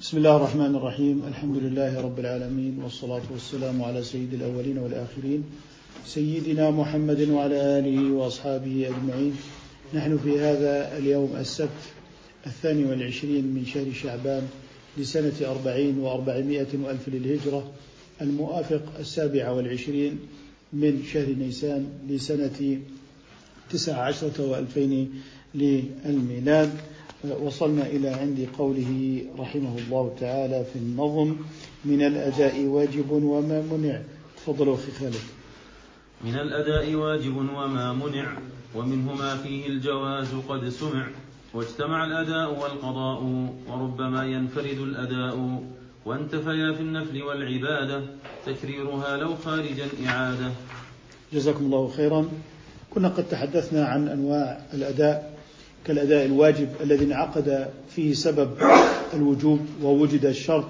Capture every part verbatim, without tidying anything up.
بسم الله الرحمن الرحيم. الحمد لله رب العالمين، والصلاة والسلام على سيد الأولين والآخرين سيدنا محمد وعلى آله وأصحابه أجمعين. نحن في هذا اليوم السبت الثاني والعشرين من شهر شعبان لسنة أربعين وأربعمائة وألف للهجرة، الموافق السابع والعشرين من شهر نيسان لسنة تسع عشرة وألفين للميلاد. وصلنا إلى عند قوله رحمه الله تعالى في النظم: من الأداء واجب وما منع. تفضلوا أخي خالد. من الأداء واجب وما منع، ومنهما فيه الجواز قد سمع، واجتمع الأداء والقضاء، وربما ينفرد الأداء، وانتفيا في النفل والعبادة، تكريرها لو خارجا إعادة. جزاكم الله خيرا. كنا قد تحدثنا عن أنواع الأداء، كالأداء الواجب الذي انعقد فيه سبب الوجوب ووجد الشرط،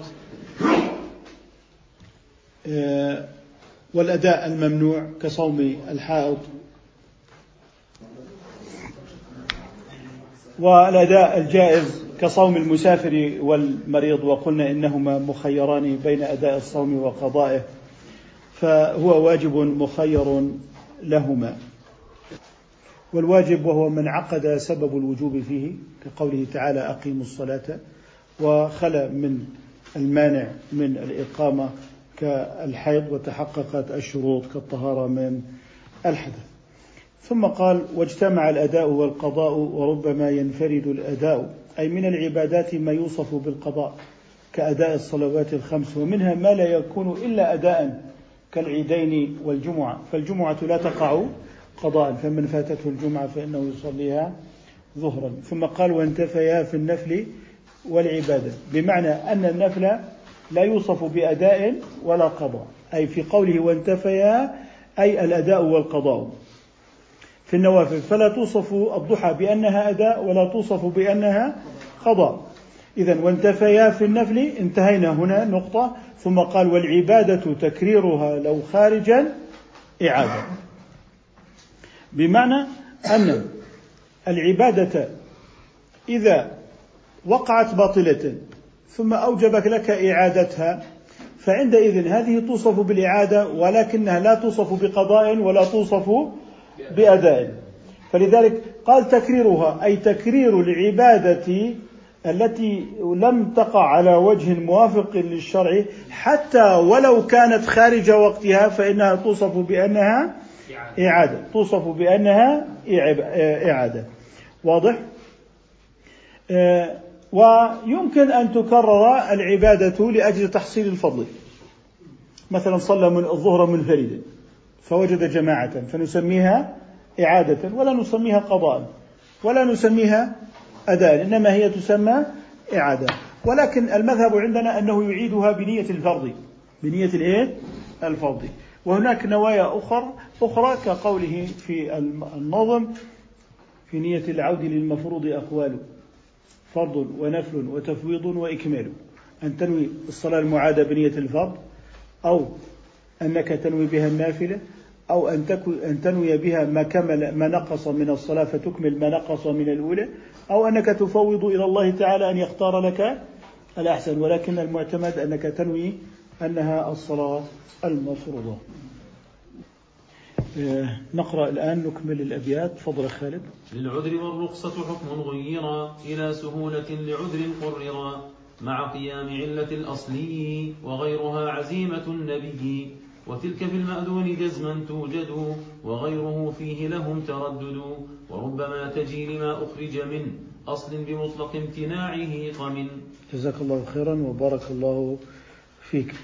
والأداء الممنوع كصوم الحائض، والأداء الجائز كصوم المسافر والمريض، وقلنا إنهما مخيران بين أداء الصوم وقضائه، فهو واجب مخير لهما. والواجب وهو من عقد سبب الوجوب فيه، كقوله تعالى أقيموا الصلاة، وخلى من المانع من الإقامة كالحيض وتحققت الشروط كالطهارة من الحدث. ثم قال: واجتمع الأداء والقضاء وربما ينفرد الأداء، أي من العبادات ما يوصف بالقضاء كأداء الصلوات الخمس، ومنها ما لا يكون إلا أداء كالعيدين والجمعة، فالجمعة لا تقع قضاء، فمن فاتته الجمعة فإنه يصليها ظهرا. ثم قال: وانتفيا في النفل والعبادة، بمعنى أن النفل لا يوصف بأداء ولا قضاء، أي في قوله وانتفيا أي الأداء والقضاء في النوافل، فلا توصف الضحى بأنها أداء ولا توصف بأنها قضاء. إذن وانتفيا في النفل، انتهينا هنا نقطة. ثم قال: والعبادة تكريرها لو خارجا إعادة، بمعنى أن العبادة إذا وقعت باطلة ثم أوجبك لك إعادتها، فعندئذ هذه توصف بالإعادة، ولكنها لا توصف بقضاء ولا توصف بأداء. فلذلك قال تكريرها، أي تكرير العبادة التي لم تقع على وجه موافق للشرع، حتى ولو كانت خارج وقتها فإنها توصف بأنها إعادة، توصف بأنها إعادة. واضح؟ ويمكن أن تكرر العبادة لأجل تحصيل الفضل. مثلا صلى من الظهر منفردا فوجد جماعة، فنسميها إعادة ولا نسميها قضاء ولا نسميها أداء، إنما هي تسمى إعادة. ولكن المذهب عندنا أنه يعيدها بنية الفرض، بنية الإيه؟ الفرض. وهناك نوايا أخرى أخرى كقوله في النظم: في نية العود للمفروض أقوال، فرض ونفل وتفويض وإكمال. أن تنوي الصلاة المعادة بنية الفرض، أو أنك تنوي بها النافلة، أو أن تنوي بها ما كمل ما نقص من الصلاة فتكمل ما نقص من الأولى، أو أنك تفوض إلى الله تعالى أن يختار لك الأحسن، ولكن المعتمد أنك تنوي أنها الصلاة المفروضة. نقرأ الآن نكمل الأبيات. فضل خالد. للعذر والرخصة حكم غيرا، إلى سهولة لعذر قررا، مع قيام علة الأصلي، وغيرها عزيمة النبي، وتلك في المأذون جزما توجد، وغيره فيه لهم تردد، وربما تجي لما أخرج من أصل بمطلق امتناعه قمن. جزاك الله خيرا وبارك الله فيك.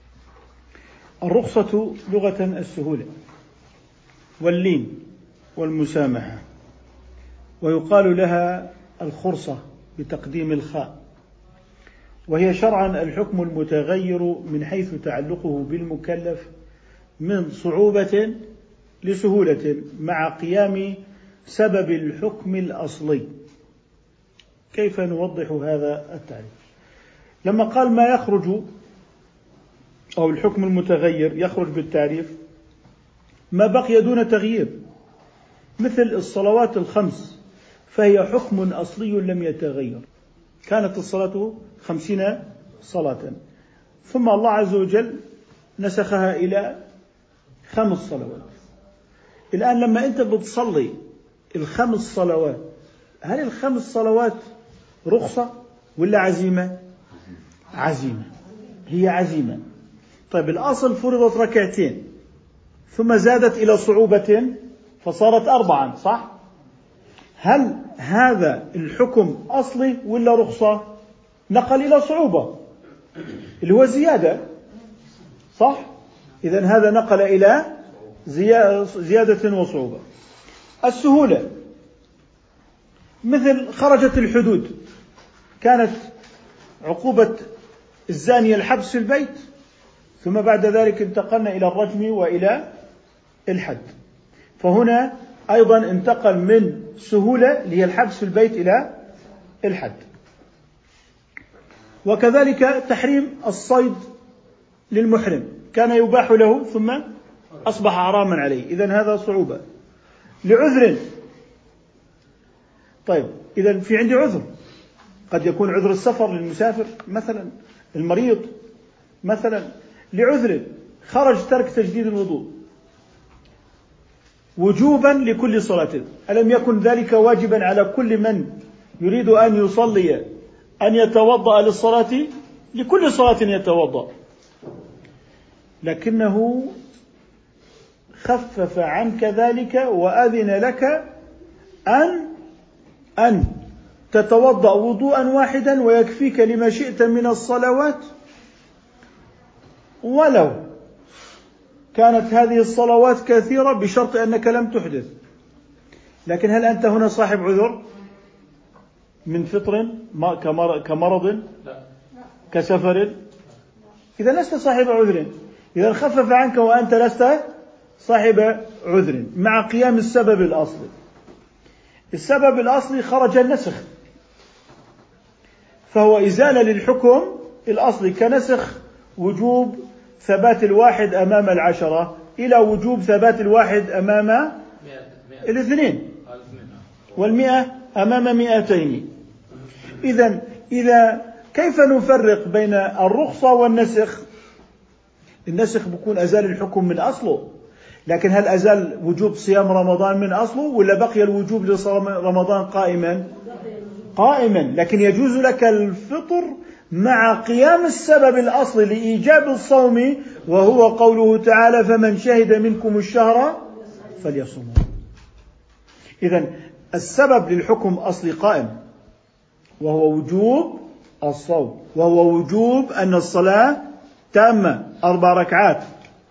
الرخصة لغة السهولة واللين والمسامحة، ويقال لها الخرصة بتقديم الخاء، وهي شرعا الحكم المتغير من حيث تعلقه بالمكلف من صعوبة لسهولة مع قيام سبب الحكم الأصلي. كيف نوضح هذا التعريف؟ لما قال ما يخرج أو الحكم المتغير يخرج بالتعريف ما بقي دون تغيير، مثل الصلوات الخمس، فهي حكم أصلي لم يتغير. كانت الصلاة خمسين صلاة، ثم الله عز وجل نسخها إلى خمس صلوات. الآن لما أنت بتصلي الخمس صلوات، هل الخمس صلوات رخصة ولا عزيمة؟ عزيمة، هي عزيمة. طيب الأصل فرضت ركعتين ثم زادت إلى صعوبة فصارت أربعا، صح؟ هل هذا الحكم أصلي ولا رخصة؟ نقل إلى صعوبة اللي هو زيادة، صح؟ إذن هذا نقل إلى زيادة وصعوبة. السهولة مثل خرجت الحدود، كانت عقوبة الزانية الحبس في البيت، ثم بعد ذلك انتقلنا إلى الرجم وإلى الحد، فهنا أيضا انتقل من سهولة اللي هي الحبس في البيت إلى الحد. وكذلك تحريم الصيد للمحرم، كان يباح له ثم أصبح حراما عليه، إذن هذا صعوبة. لعذر، طيب إذن في عندي عذر، قد يكون عذر السفر للمسافر مثلا، المريض مثلا، لعذر خرج ترك تجديد الوضوء وجوبا لكل صلاة، ألم يكن ذلك واجبا على كل من يريد أن يصلي أن يتوضأ للصلاة؟ لكل صلاة يتوضأ، لكنه خفف عنك ذلك وأذن لك أن أن تتوضأ وضوءا واحدا ويكفيك لما شئت من الصلوات، ولو كانت هذه الصلوات كثيرة بشرط أنك لم تحدث. لكن هل أنت هنا صاحب عذر من فطر كمرض كسفر؟ إذا لست صاحب عذر، إذا خفف عنك وأنت لست صاحب عذر مع قيام السبب الأصلي. السبب الأصلي خرج النسخ، فهو إزالة للحكم الأصلي، كنسخ وجوب ثبات الواحد أمام العشرة إلى وجوب ثبات الواحد أمام الاثنين، والمئة أمام مئتين. إذن إذا كيف نفرق بين الرخصة والنسخ؟ النسخ بيكون أزال الحكم من أصله، لكن هل أزال وجوب صيام رمضان من أصله ولا بقي الوجوب لصوم رمضان قائما؟ قائما، لكن يجوز لك الفطر مع قيام السبب الأصلي لإيجاب الصوم، وهو قوله تعالى فمن شهد منكم الشهر فليصمه. إذن السبب للحكم أصلي قائم، وهو وجوب الصوم، وهو وجوب أن الصلاة تامة أربع ركعات،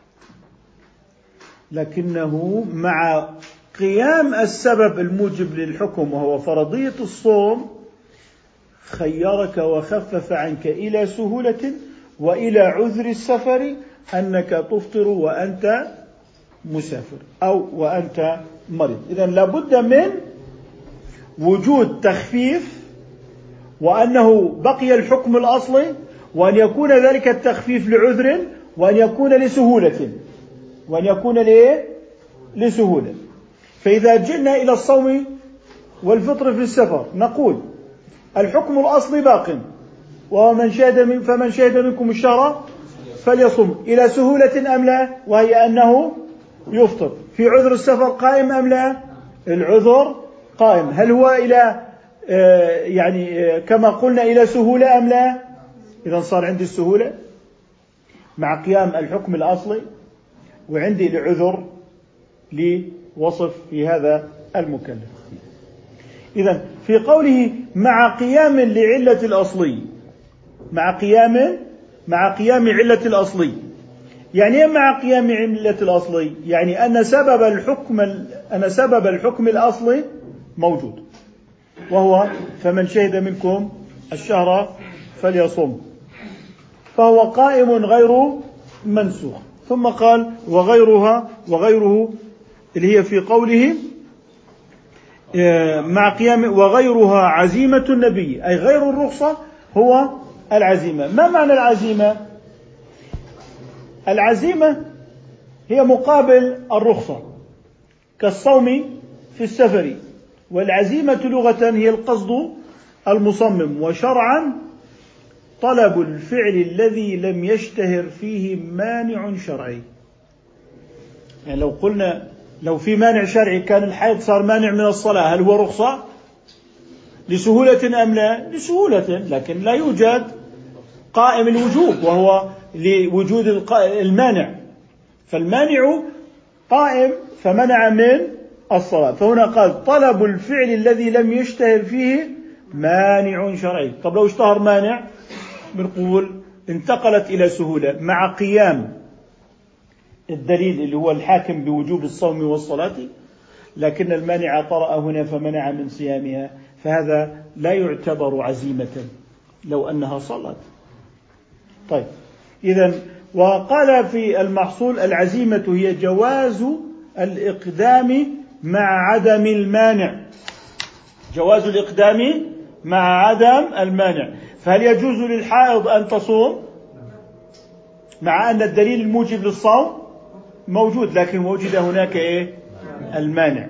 لكنه مع قيام السبب الموجب للحكم وهو فرضية الصوم خيرك وخفف عنك إلى سهولة وإلى عذر السفر أنك تفطر وأنت مسافر أو وأنت مريض. إذن لابد من وجود تخفيف، وأنه بقي الحكم الأصلي، وأن يكون ذلك التخفيف لعذر، وأن يكون لسهولة، وأن يكون لإيه؟ لسهولة. فإذا جئنا إلى الصوم والفطر في السفر نقول الحكم الأصلي باق، ومن شهد من فمن شهد منكم الشهر فليصم، إلى سهولة أم لا؟ وهي أنه يفطر. في عذر السفر قائم أم لا؟ العذر قائم. هل هو إلى آه يعني آه كما قلنا إلى سهولة أم لا؟ إذا صار عندي السهولة مع قيام الحكم الأصلي، وعندي العذر لوصف في هذا المكلف. إذن في قوله مع قيام لعلة الأصلي، مع قيام مع قيام علة الأصلي، يعني إيه مع قيام علة الأصلي؟ يعني أن سبب الحكم أن سبب الحكم الأصلي موجود، وهو فمن شهد منكم الشهر فليصم، فهو قائم غير منسوخ. ثم قال وغيرها وغيره اللي هي في قوله مع قيام وغيرها عزيمة النبي، أي غير الرخصة هو العزيمة. ما معنى العزيمة؟ العزيمة هي مقابل الرخصة كالصوم في السفر، والعزيمة لغة هي القصد المصمم، وشرعا طلب الفعل الذي لم يشتهر فيه مانع شرعي. يعني لو قلنا لو في مانع شرعي كان الحيض صار مانع من الصلاة، هل هو رخصة لسهولة أم لا؟ لسهولة، لكن لا يوجد قائم الوجوب وهو لوجود المانع، فالمانع قائم فمنع من الصلاة. فهنا قال طلب الفعل الذي لم يشتهر فيه مانع شرعي. طب لو اشتهر مانع بنقول انتقلت إلى سهولة مع قيام الدليل اللي هو الحاكم بوجوب الصوم والصلاة، لكن المانع طرأ هنا فمنع من صيامها، فهذا لا يعتبر عزيمة لو أنها صلت. طيب إذن وقال في المحصول العزيمة هي جواز الإقدام مع عدم المانع، جواز الإقدام مع عدم المانع. فهل يجوز للحائض أن تصوم مع أن الدليل الموجب للصوم موجود، لكن وجد هناك إيه؟ المانع.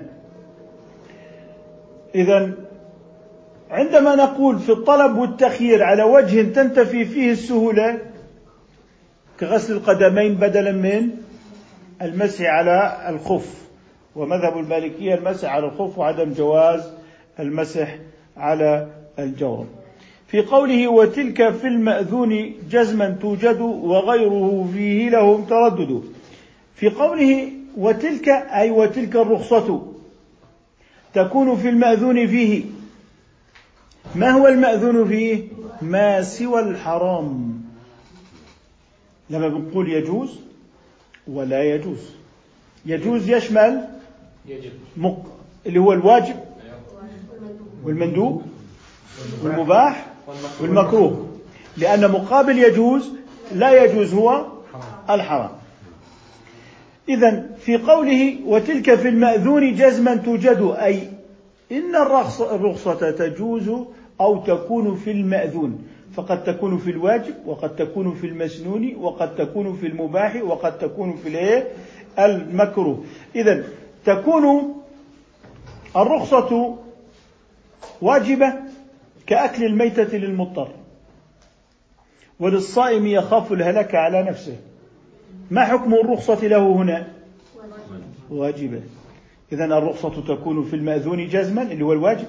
إذن عندما نقول في الطلب والتخيير على وجه تنتفي فيه السهولة كغسل القدمين بدلا من المسح على الخف، ومذهب المالكية المسح على الخف وعدم جواز المسح على الجورب. في قوله وتلك في المأذون جزما توجد وغيره فيه لهم تردد، في قوله وتلك أي وتلك الرخصة تكون في المأذون فيه. ما هو المأذون فيه؟ ما سوى الحرام. لما بنقول يجوز ولا يجوز، يجوز يشمل مق... اللي هو الواجب والمندوب والمباح والمكروه، لأن مقابل يجوز لا يجوز هو الحرام. إذن في قوله وتلك في المأذون جزما توجد، أي إن الرخصة تجوز أو تكون في المأذون، فقد تكون في الواجب وقد تكون في المسنون وقد تكون في المباح وقد تكون في المكروه. إذن تكون الرخصة واجبة كأكل الميتة للمضطر، وللصائم يخاف الهلاك على نفسه. ما حكم الرخصة له هنا؟ واجبة. إذن الرخصة تكون في المأذون جزما اللي هو الواجب،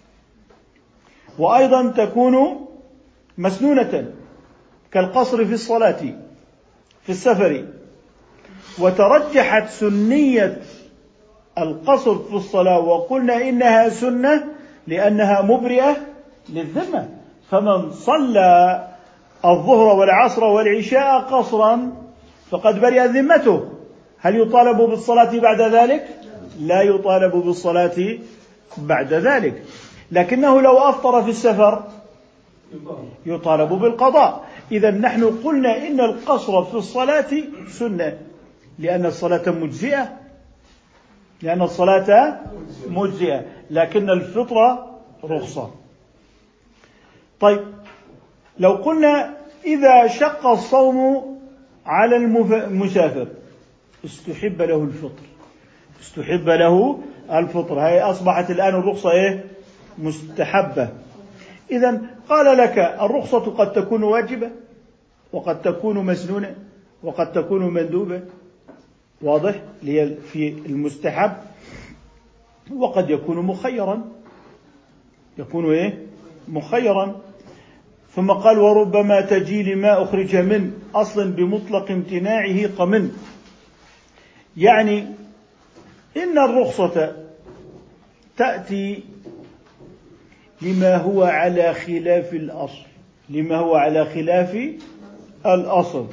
وأيضا تكون مسنونة كالقصر في الصلاة في السفر. وترجحت سنية القصر في الصلاة وقلنا إنها سنة لأنها مبرئة للذمة، فمن صلى الظهر والعصر والعشاء قصرا فقد برئ ذمته. هل يطالب بالصلاة بعد ذلك؟ لا يطالب بالصلاة بعد ذلك، لكنه لو أفطر في السفر يطالب بالقضاء. إذا نحن قلنا إن القصر في الصلاة سنة لأن الصلاة مجزئة، لأن الصلاة مجزئة، لكن الفطرة رخصة. طيب لو قلنا إذا شق الصوم على المسافر استحب له الفطر، استحب له الفطر، هي أصبحت الآن الرخصة إيه؟ مستحبة. إذن قال لك الرخصة قد تكون واجبة وقد تكون مسنونة وقد تكون مندوبة، واضح لي في المستحب، وقد يكون مخيرا، يكون إيه؟ مخيرا. ثم قال وربما تجي لما أخرج من أصل بمطلق امتناعه قمن، يعني إن الرخصة تأتي لما هو على خلاف الأصل، لما هو على خلاف الأصل.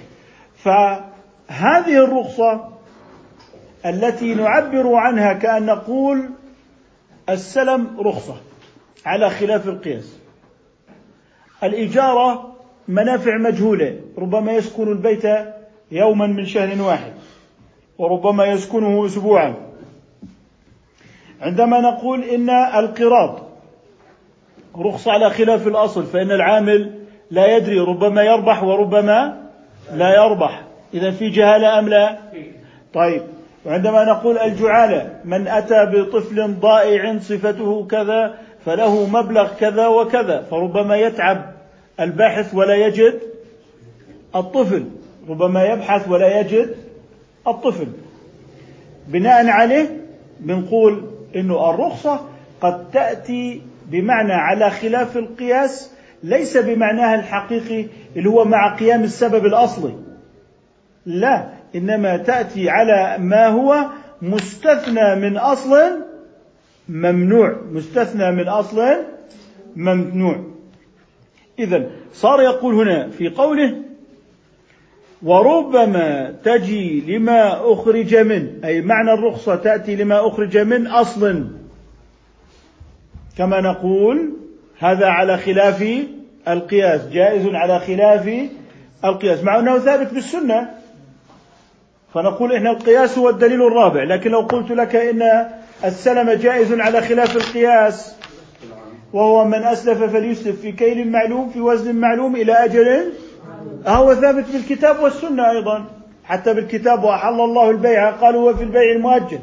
فهذه الرخصة التي نعبر عنها كأن نقول السلم رخصة على خلاف القياس. الإجارة منافع مجهولة، ربما يسكن البيت يوما من شهر واحد وربما يسكنه أسبوعا. عندما نقول إن القراض رخصة على خلاف الأصل، فإن العامل لا يدري، ربما يربح وربما لا يربح، إذا في جهالة أم لا؟ طيب. وعندما نقول الجعالة من أتى بطفل ضائع صفته كذا فله مبلغ كذا وكذا، فربما يتعب الباحث ولا يجد الطفل، ربما يبحث ولا يجد الطفل. بناء عليه بنقول إنه الرخصة قد تأتي بمعنى على خلاف القياس، ليس بمعناها الحقيقي اللي هو مع قيام السبب الأصلي، لا، إنما تأتي على ما هو مستثنى من أصل ممنوع، مستثنى من أصل ممنوع. إذن صار يقول هنا في قوله وربما تجي لما أخرج منه، أي معنى الرخصة تأتي لما أخرج من أصل، كما نقول هذا على خلاف القياس، جائز على خلاف القياس، مع أنه ثابت بالسنة، فنقول إن القياس هو الدليل الرابع. لكن لو قلت لك إن السلم جائز على خلاف القياس، وهو من أسلف فليسلف في كيل معلوم في وزن معلوم إلى أجل، هو ثابت بالكتاب والسنة أيضا، حتى بالكتاب وأحل الله البيع قالوا وفي البيع المؤجل.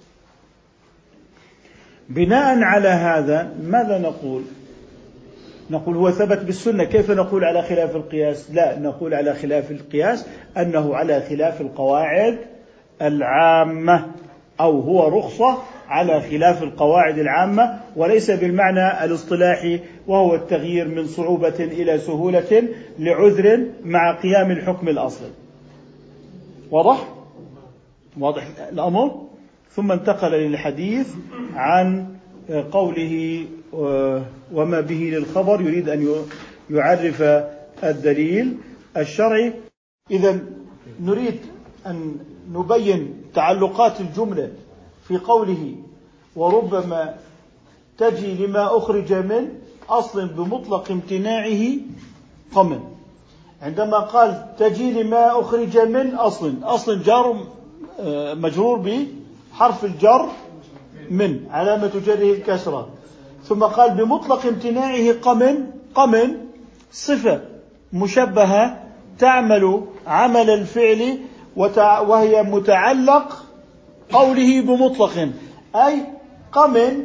بناء على هذا ماذا نقول؟ نقول هو ثبت بالسنة، كيف نقول على خلاف القياس؟ لا، نقول على خلاف القياس أنه على خلاف القواعد العامة، أو هو رخصة على خلاف القواعد العامة، وليس بالمعنى الاصطلاحي وهو التغيير من صعوبة إلى سهولة لعذر مع قيام الحكم الأصلي. واضح؟ واضح الأمر؟ ثم انتقل للحديث عن قوله وما به للخبر، يريد أن يعرف الدليل الشرعي. إذن نريد أن نبين تعلقات الجملة في قوله وربما تجي لما أخرج من أصل بمطلق امتناعه قمن. عندما قال تجي لما أخرج من أصل، أصل جار مجرور بحرف الجر من، علامة جره الكسرة، ثم قال بمطلق امتناعه قمن. قمن صفة مشبهة تعمل عمل الفعل وهي متعلق قوله بمطلق، أي قمن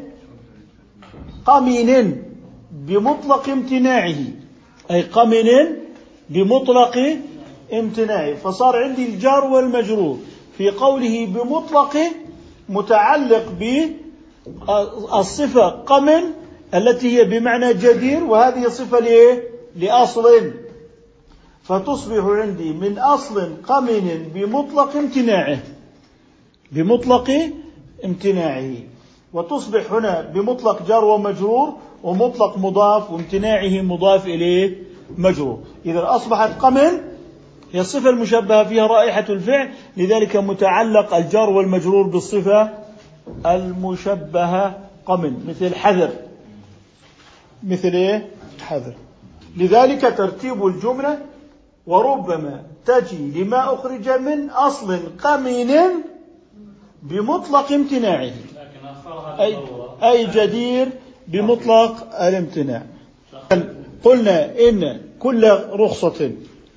قمن بمطلق امتناعه، أي قمن بمطلق امتناعه. فصار عندي الجار والمجرور في قوله بمطلق متعلق بالصفة قمن التي هي بمعنى جدير، وهذه صفة لإيه؟ لأصل، فتصبح عندي من أصل قمن بمطلق امتناعه، بمطلق امتناعه، وتصبح هنا بمطلق جار ومجرور، ومطلق مضاف وامتناعه مضاف إليه مجرور. إذا أصبحت قمن هي الصفة المشبهة فيها رائحة الفعل، لذلك متعلق الجار والمجرور بالصفة المشبهة قمن، مثل حذر، مثل إيه؟ حذر. لذلك ترتيب الجملة وربما تجي لما أخرج من أصل قمن بمطلق امتناعه، أي, أي جدير بمطلق الامتناع. قلنا إن كل رخصة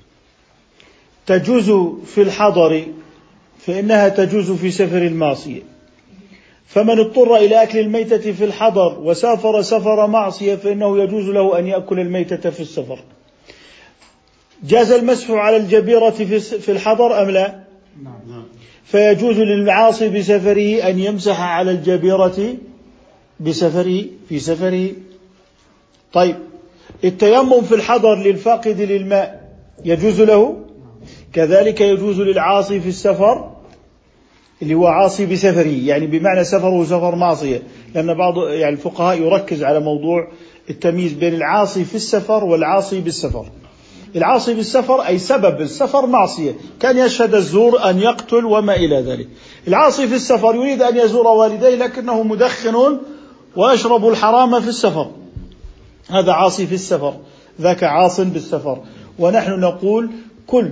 تجوز في الحضر فإنها تجوز في سفر المعصية، فمن اضطر إلى أكل الميتة في الحضر وسافر سفر معصية فإنه يجوز له أن يأكل الميتة في السفر. جاز المسح على الجبيرة في الحضر أم لا؟ فيجوز للعاصي بسفره أن يمسح على الجبيرة بسفره في سفره. طيب، التيمم في الحضر للفاقد للماء يجوز له، كذلك يجوز للعاصي في السفر اللي هو عاصي بسفره، يعني بمعنى سفره سفر معصية، لأن بعض يعني الفقهاء يركز على موضوع التمييز بين العاصي في السفر والعاصي بالسفر. العاصي بالسفر أي سبب السفر معصية، كان يشهد الزور، أن يقتل وما إلى ذلك. العاصي في السفر يريد أن يزور والديه لكنه مدخن ويشرب الحرام في السفر، هذا عاصي في السفر، ذاك عاص بالسفر. ونحن نقول كل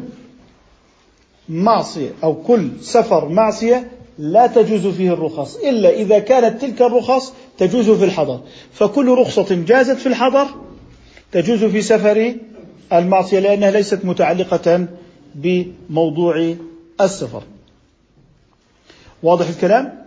معصية أو كل سفر معصية لا تجوز فيه الرخص إلا إذا كانت تلك الرخص تجوز في الحضر، فكل رخصة جازت في الحضر تجوز في سفر المعصية لأنها ليست متعلقة بموضوع السفر. واضح الكلام؟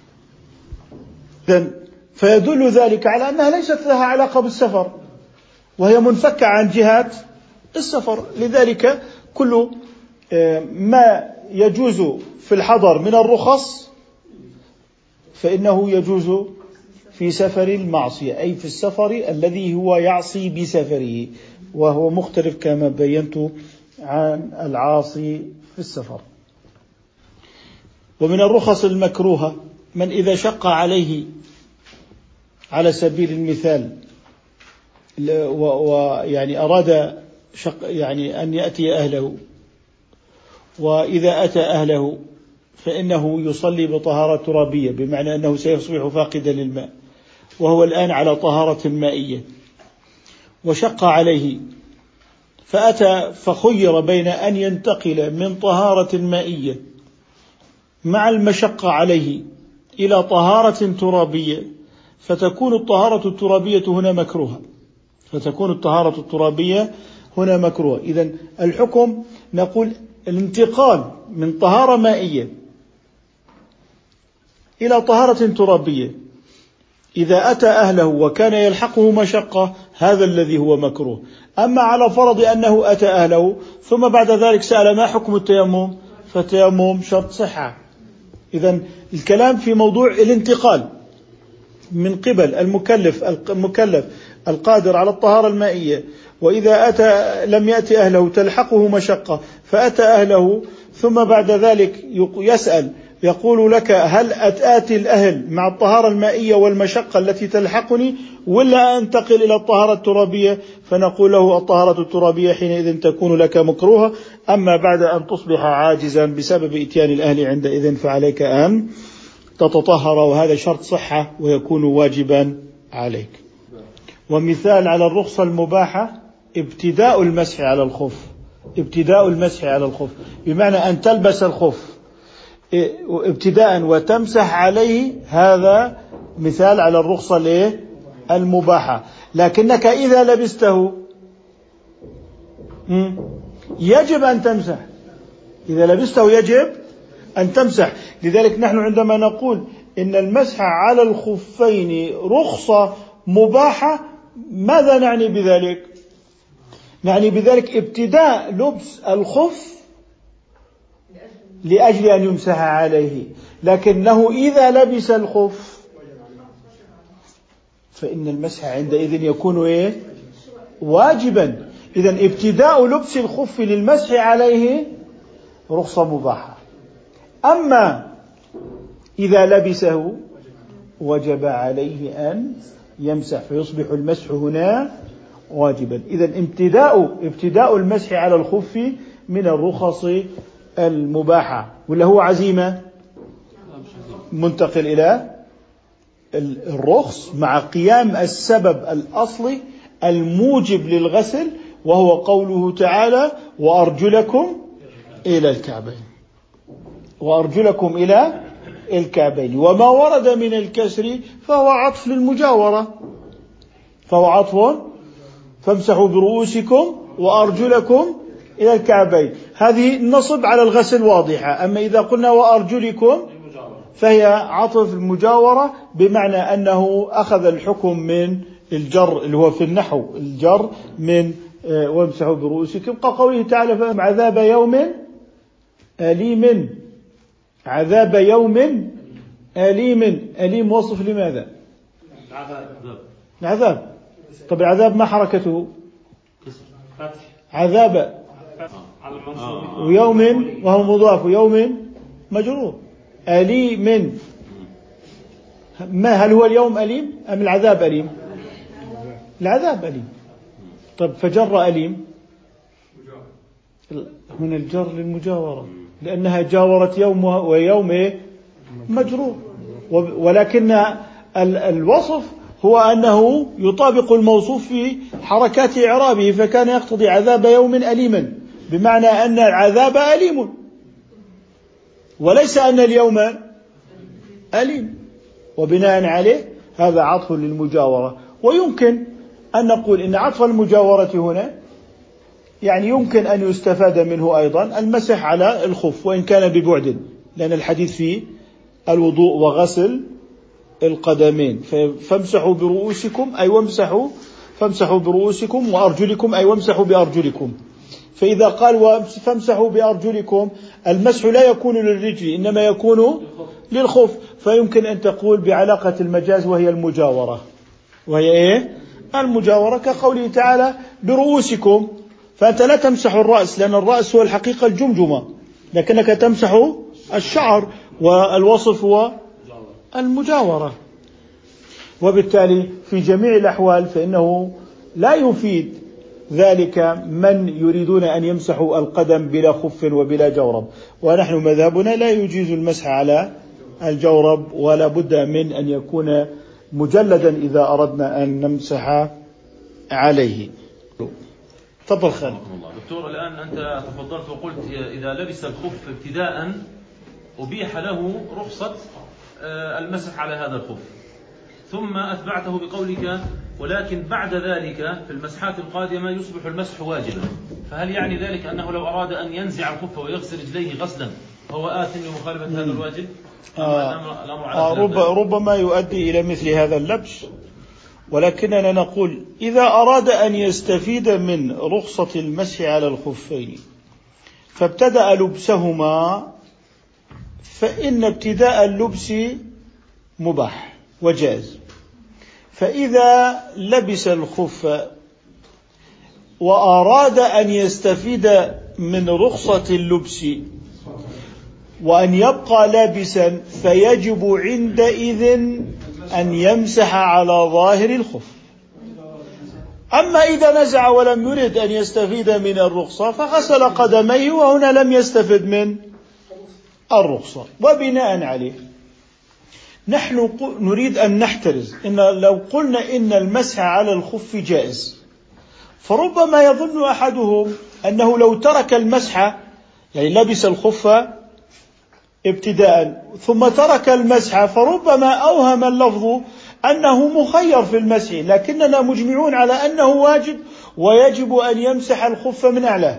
فيدل ذلك على أنها ليست لها علاقة بالسفر، وهي منفكة عن جهات السفر. لذلك كل ما يجوز في الحضر من الرخص فإنه يجوز في سفر المعصية، أي في السفر الذي هو يعصي بسفره، وهو مختلف كما بينت عن العاصي في السفر. ومن الرخص المكروهة من إذا شق عليه على سبيل المثال ويعني أراد شق يعني أن يأتي أهله، وإذا أتى أهله فإنه يصلي بطهارة ترابية، بمعنى أنه سيصبح فاقدا للماء، وهو الآن على طهارة مائية، وشق عليه فأتى فخير بين أن ينتقل من طهارة مائية مع المشقة عليه إلى طهارة ترابية، فتكون الطهارة الترابية هنا مكروهة فتكون الطهارة الترابية هنا مكروهة. إذن الحكم نقول الانتقال من طهارة مائية إلى طهارة ترابية إذا أتى أهله وكان يلحقه مشقة هذا الذي هو مكروه. أما على فرض أنه أتى أهله ثم بعد ذلك سأل ما حكم التيمم، فالتيمم شرط صحة. إذن الكلام في موضوع الانتقال من قبل المكلف المكلف القادر على الطهارة المائية، وإذا أتى لم يأتي أهله تلحقه مشقة فأتى أهله ثم بعد ذلك يسأل يقول لك هل أتآتي الأهل مع الطهارة المائية والمشقة التي تلحقني ولا أنتقل إلى الطهارة الترابية، فنقول له الطهارة الترابية حينئذ تكون لك مكروهة. أما بعد أن تصبح عاجزا بسبب إتيان الأهل عندئذ فعليك أن تتطهر، وهذا شرط صحة ويكون واجبا عليك. ومثال على الرخصة المباحة ابتداء المسح على الخف ابتداء المسح على الخف بمعنى أن تلبس الخف ابتداء وتمسح عليه، هذا مثال على الرخصة المباحة. لكنك إذا لبسته يجب أن تمسح، إذا لبسته يجب أن تمسح. لذلك نحن عندما نقول إن المسح على الخفين رخصة مباحة ماذا نعني بذلك؟ نعني بذلك ابتداء لبس الخف لأجل أن يمسح عليه، لكنه إذا لبس الخف فإن المسح عندئذ يكون إيه؟ واجبا. إذن ابتداء لبس الخف للمسح عليه رخصة مباحة. أما إذا لبسه وجب عليه أن يمسح فيصبح المسح هنا واجبا. إذن ابتداء ابتداء المسح على الخف من الرخص المباحة، ولا هو عزيمة منتقل إلى الرخص مع قيام السبب الأصلي الموجب للغسل، وهو قوله تعالى وأرجلكم إلى الكعبين وأرجلكم إلى الكعبين. وما ورد من الكسر فهو عطف للمجاورة، فهو عطف فامسحوا برؤوسكم وأرجلكم إلى الكعبين، هذه النصب على الغسل واضحة. أما إذا قلنا وأرجلكم فهي عطف المجاورة بمعنى أنه أخذ الحكم من الجر اللي هو في النحو الجر من وامسحوا برؤوسكم، كقوله تعالى فهم عذاب يوم أليم عذاب يوم أليم. أليم وصف لماذا؟ عذاب. طب العذاب ما حركته؟ عذاب ويوم وهو مضاف يوم مجرور. أليم ما هل هو اليوم أليم أم العذاب أليم؟ العذاب أليم. طب فجر أليم من الجر للمجاورة لأنها جاورت يوم ويوم مجرور، ولكن الوصف هو أنه يطابق الموصوف في حركات إعرابه، فكان يقتضي عذاب يوم أليما بمعنى أن العذاب أليم وليس أن اليوم أليم، وبناء عليه هذا عطف للمجاورة. ويمكن أن نقول إن عطف المجاورة هنا يعني يمكن أن يستفاد منه أيضا المسح على الخف وإن كان ببعد، لأن الحديث فيه الوضوء وغسل القدمين، فامسحوا برؤوسكم أي وامسحوا فامسحوا برؤوسكم وأرجلكم، أي وامسحوا بأرجلكم. فإذا قال فامسحوا بأرجلكم المسح لا يكون للرجل إنما يكون للخف، فيمكن أن تقول بعلاقة المجاز وهي المجاورة، وهي إيه؟ المجاورة، كقوله تعالى برؤوسكم، فأنت لا تمسح الرأس لأن الرأس هو الحقيقة الجمجمة، لكنك تمسح الشعر، والوصف هو المجاورة. وبالتالي في جميع الأحوال فإنه لا يفيد ذلك من يريدون أن يمسحوا القدم بلا خف وبلا جورب، ونحن مذهبنا لا يجيز المسح على الجورب، ولا بد من أن يكون مجلدا إذا أردنا أن نمسح عليه. تفضل خالد. دكتور، الآن أنت تفضلت وقلت إذا لبس الخف ابتداء أبيح له رخصة المسح على هذا الخف، ثم أتبعته بقولك ولكن بعد ذلك في المسحات القادمة يصبح المسح واجبا، فهل يعني ذلك أنه لو أراد أن ينزع الخف ويغسل رجليه غسلا فهو آثم بمخالفة هذا الواجب؟ آه آه رب ربما يؤدي إلى مثل هذا اللبس، ولكننا نقول إذا أراد أن يستفيد من رخصة المسح على الخفين فابتدأ لبسهما، فإن ابتداء اللبس مباح وجاز. فإذا لبس الخف وأراد أن يستفيد من رخصة اللبس وأن يبقى لابسا فيجب عندئذ أن يمسح على ظاهر الخف. أما إذا نزع ولم يرد أن يستفيد من الرخصة فغسل قدميه وهنا لم يستفد من الرخصة. وبناء عليه نحن نريد أن نحترز إن لو قلنا إن المسح على الخف جائز، فربما يظن أحدهم أنه لو ترك المسح، يعني لبس الخف ابتداء ثم ترك المسح، فربما أوهم اللفظ أنه مخير في المسح، لكننا مجمعون على أنه واجب ويجب أن يمسح الخف من أعلاه،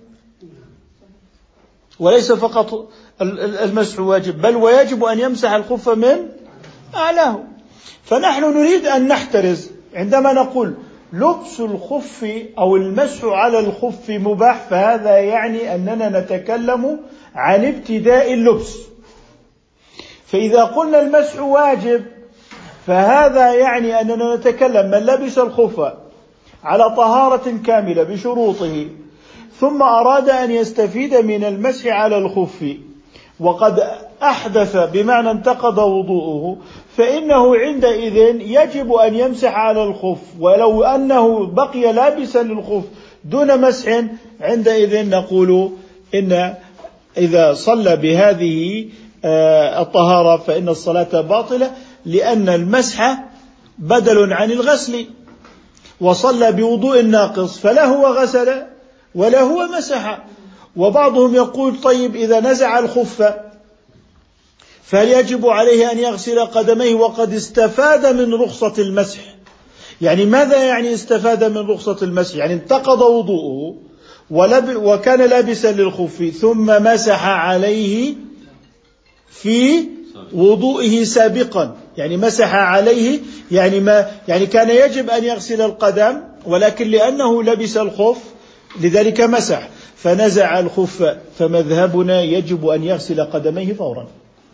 وليس فقط المسح واجب بل ويجب أن يمسح الخف من أعلاه. فنحن نريد أن نحترز عندما نقول لبس الخف أو المسح على الخف مباح، فهذا يعني أننا نتكلم عن ابتداء اللبس. فإذا قلنا المسح واجب فهذا يعني أننا نتكلم من لبس الخف على طهارة كاملة بشروطه ثم أراد أن يستفيد من المسح على الخف وقد أحدث بمعنى انتقض وضوءه، فإنه عندئذ يجب أن يمسح على الخف، ولو أنه بقي لابسا للخف دون مسح عندئذ نقول إن إذا صلى بهذه الطهارة فإن الصلاة باطلة، لأن المسح بدل عن الغسل، وصلى بوضوء ناقص فلا هو غسل ولا هو مسح. وبعضهم يقول طيب إذا نزع الخف فهل يجب عليه أن يغسل قدميه وقد استفاد من رخصة المسح؟ يعني ماذا يعني استفاد من رخصة المسح؟ يعني انتقض وضوءه وكان لابسا للخف ثم مسح عليه في وضوئه سابقا، يعني مسح عليه يعني ما يعني كان يجب أن يغسل القدم ولكن لأنه لبس الخف لذلك مسح، فنزع الخف، فمذهبنا يجب أن يغسل قدميه فورا.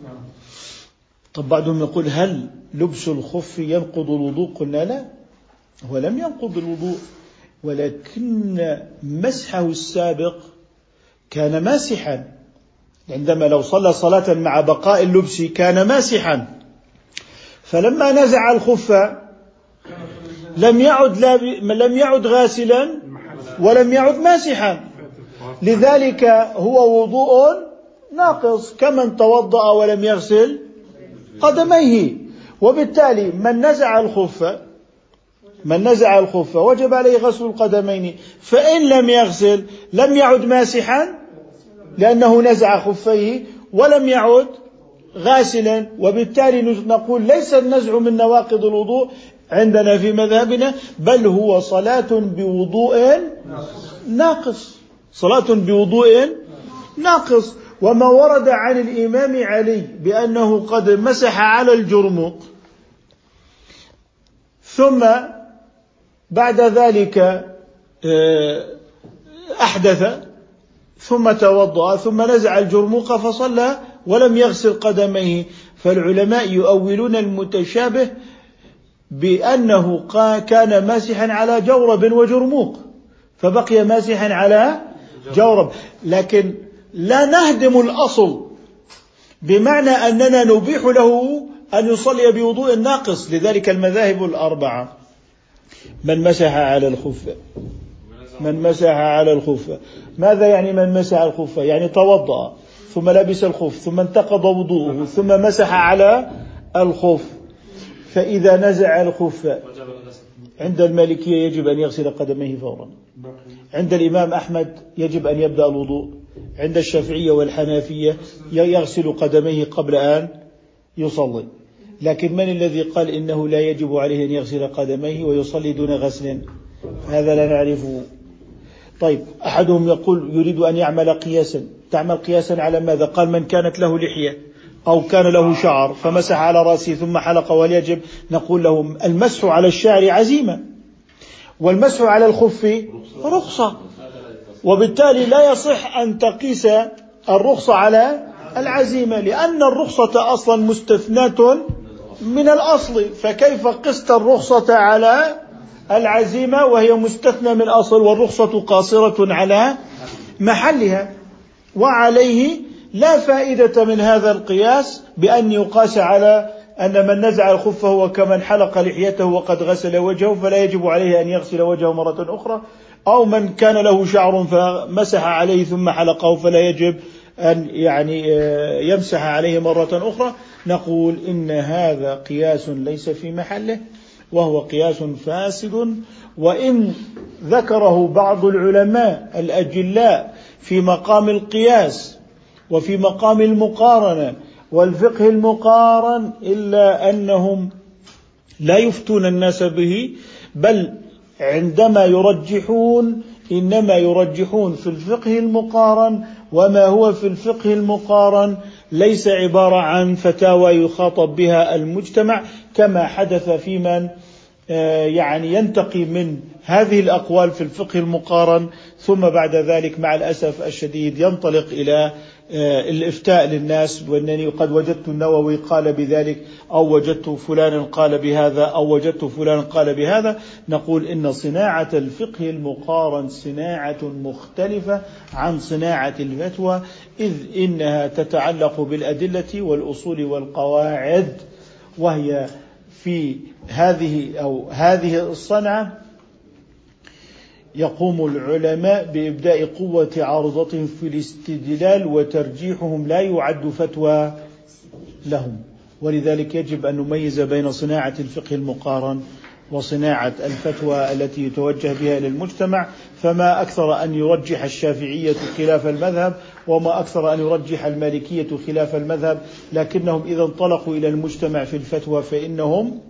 طب بعضهم يقول هل لبس الخف ينقض الوضوء؟ قلنا لا، هو لم ينقض الوضوء، ولكن مسحه السابق كان ماسحا، عندما لو صلى صلاة مع بقاء اللبس كان ماسحا، فلما نزع الخف لم يعد لم يعد غاسلا ولم يعد ماسحا، لذلك هو وضوء ناقص كمن توضأ ولم يغسل قدميه. وبالتالي من نزع الخف من نزع الخف وجب عليه غسل القدمين، فإن لم يغسل لم يعد ماسحا لأنه نزع خفيه ولم يعد غاسلا. وبالتالي نقول ليس النزع من نواقض الوضوء عندنا في مذهبنا، بل هو صلاة بوضوء ناقص، صلاة بوضوء ناقص. وما ورد عن الإمام علي بأنه قد مسح على الجرمق ثم بعد ذلك أحدث ثم توضأ ثم نزع الجرموق فصلى ولم يغسل قدميه. فالعلماء يؤولون المتشابه بأنه كان ماسحا على جورب وجرموق فبقي ماسحا على جورب، لكن لا نهدم الأصل بمعنى أننا نبيح له أن يصلي بوضوء ناقص. لذلك المذاهب الأربعة: من مسح على الخف، من مسح على الخف. ماذا يعني من مسح الخف؟ يعني توضأ ثم لبس الخف ثم انتقض وضوءه ثم مسح على الخف. فإذا نزع الخف عند المالكية يجب أن يغسل قدميه فورا، عند الإمام أحمد يجب أن يبدأ الوضوء، عند الشافعية والحنافية يغسل قدميه قبل أن يصلي. لكن من الذي قال إنه لا يجب عليه أن يغسل قدميه ويصلي دون غسل؟ هذا لا نعرفه. طيب، أحدهم يقول يريد أن يعمل قياسا. تعمل قياسا على ماذا؟ قال من كانت له لحية أو كان له شعر فمسح على رأسه ثم حلق وليجب. نقول له المسح على الشعر عزيمة والمسح على الخف رخصة، وبالتالي لا يصح أن تقيس الرخصة على العزيمة، لأن الرخصة أصلا مستثناة من الأصل، فكيف قست الرخصة على العزيمة وهي مستثنى من الأصل والرخصة قاصرة على محلها؟ وعليه لا فائدة من هذا القياس بأن يقاس على أن من نزع الخف هو كمن حلق لحيته وقد غسل وجهه فلا يجب عليه أن يغسل وجهه مرة أخرى، أو من كان له شعر فمسح عليه ثم حلقه فلا يجب أن يعني يمسح عليه مرة أخرى. نقول إن هذا قياس ليس في محله وهو قياس فاسد، وإن ذكره بعض العلماء الأجلاء في مقام القياس وفي مقام المقارنة والفقه المقارن إلا أنهم لا يفتون الناس به، بل عندما يرجحون إنما يرجحون في الفقه المقارن، وما هو في الفقه المقارن ليس عبارة عن فتاوى يخاطب بها المجتمع كما حدث في من يعني ينتقي من هذه الأقوال في الفقه المقارن ثم بعد ذلك مع الأسف الشديد ينطلق إلى الإفتاء للناس، وأنني قد وجدت النووي قال بذلك أو وجدت فلان قال بهذا أو وجدت فلان قال بهذا. نقول إن صناعة الفقه المقارن صناعة مختلفة عن صناعة الفتوى، إذ إنها تتعلق بالأدلة والأصول والقواعد، وهي في هذه أو هذه الصنعة يقوم العلماء بإبداء قوة عارضتهم في الاستدلال، وترجيحهم لا يعد فتوى لهم. ولذلك يجب أن نميز بين صناعة الفقه المقارن وصناعة الفتوى التي يتوجه بها للمجتمع. فما أكثر أن يرجح الشافعية خلاف المذهب، وما أكثر أن يرجح المالكية خلاف المذهب، لكنهم إذا انطلقوا إلى المجتمع في الفتوى فإنهم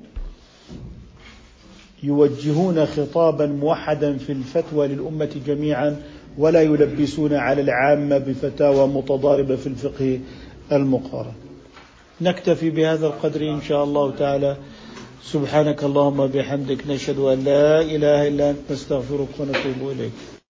يوجهون خطابا موحدا في الفتوى للأمة جميعا، ولا يلبسون على العامة بفتاوى متضاربة في الفقه المقارن. نكتفي بهذا القدر إن شاء الله تعالى. سبحانك اللهم بحمدك، نشهد أن لا إله إلا أنت، نستغفرك ونتوب إليك.